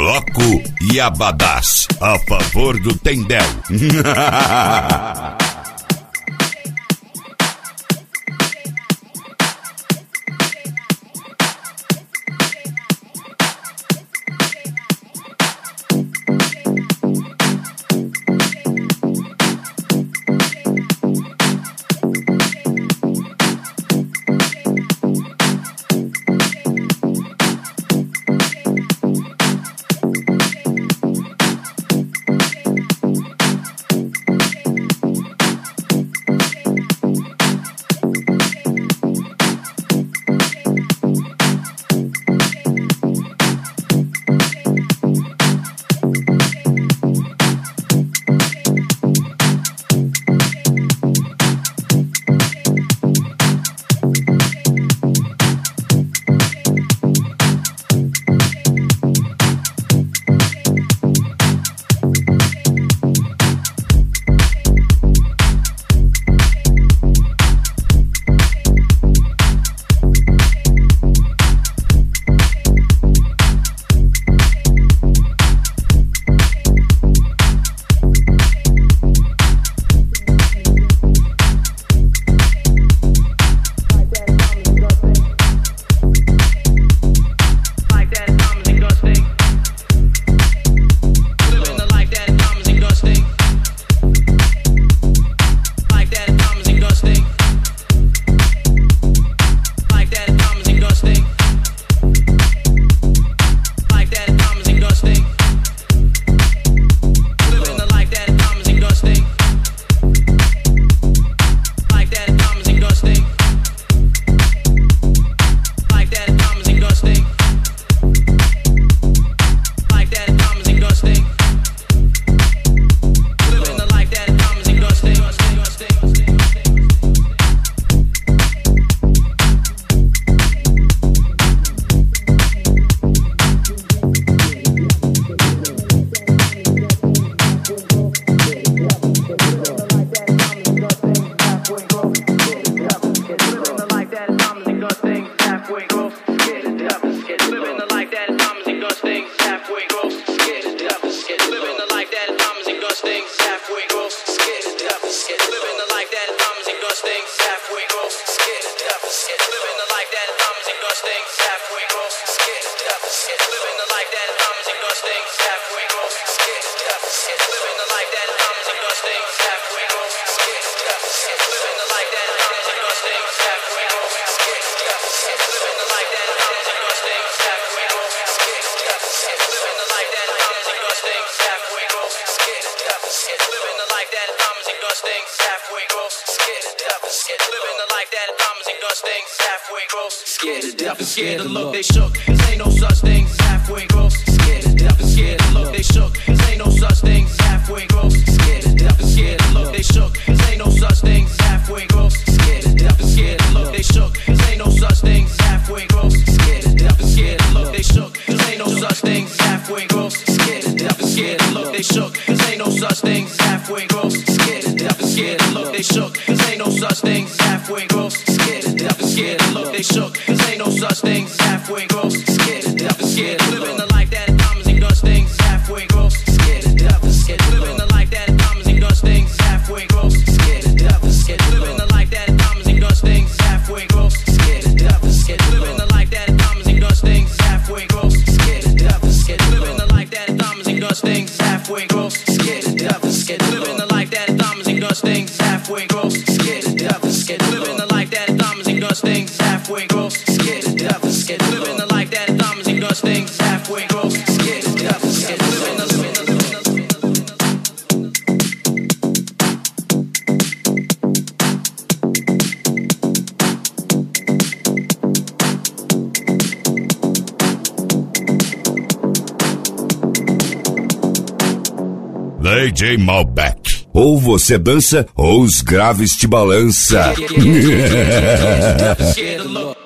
Bloco e Abadás, a favor do Tendel. Scared to death and scared to look, they shook. There ain't no such thing as halfway gross. Scared to death and scared to look, they shook. There ain't no such thing as halfway gross. Scared to death and scared to look, they shook. There ain't no such thing as halfway gross. Scared to death and scared to look, they shook. There ain't no such thing as halfway gross. Scared to death and scared to look, they shook. There ain't no such thing as halfway gross. Scared to death and scared to look, they shook. There ain't no such thing as halfway gross. Scared to death and scared to look, they shook. There ain't no such thing as halfway gross. Scared to death and scared to look, they shook. There ain't no such thing as halfway gross. Scared to death and scared to living the life that diamonds and guns things halfway gross. Scared to death and scared to living the life that diamonds and guns things halfway gross. Scared to death and scared to living the life that diamonds and guns things halfway gross. Scared to death and scared to living the life that diamonds and guns things halfway gross. Scared to death and scared to living the life that diamonds and guns things halfway gross. Scared to death and scared to living the life that diamonds and guns things halfway gross. Scared to death and scared to living the life that diamonds and guns things halfway gross. Scared to death and scared to living the life that diamonds and guns things halfway gross. Scared to death and scared to living the DJ Malbec. Ou você dança, ou os graves te balança.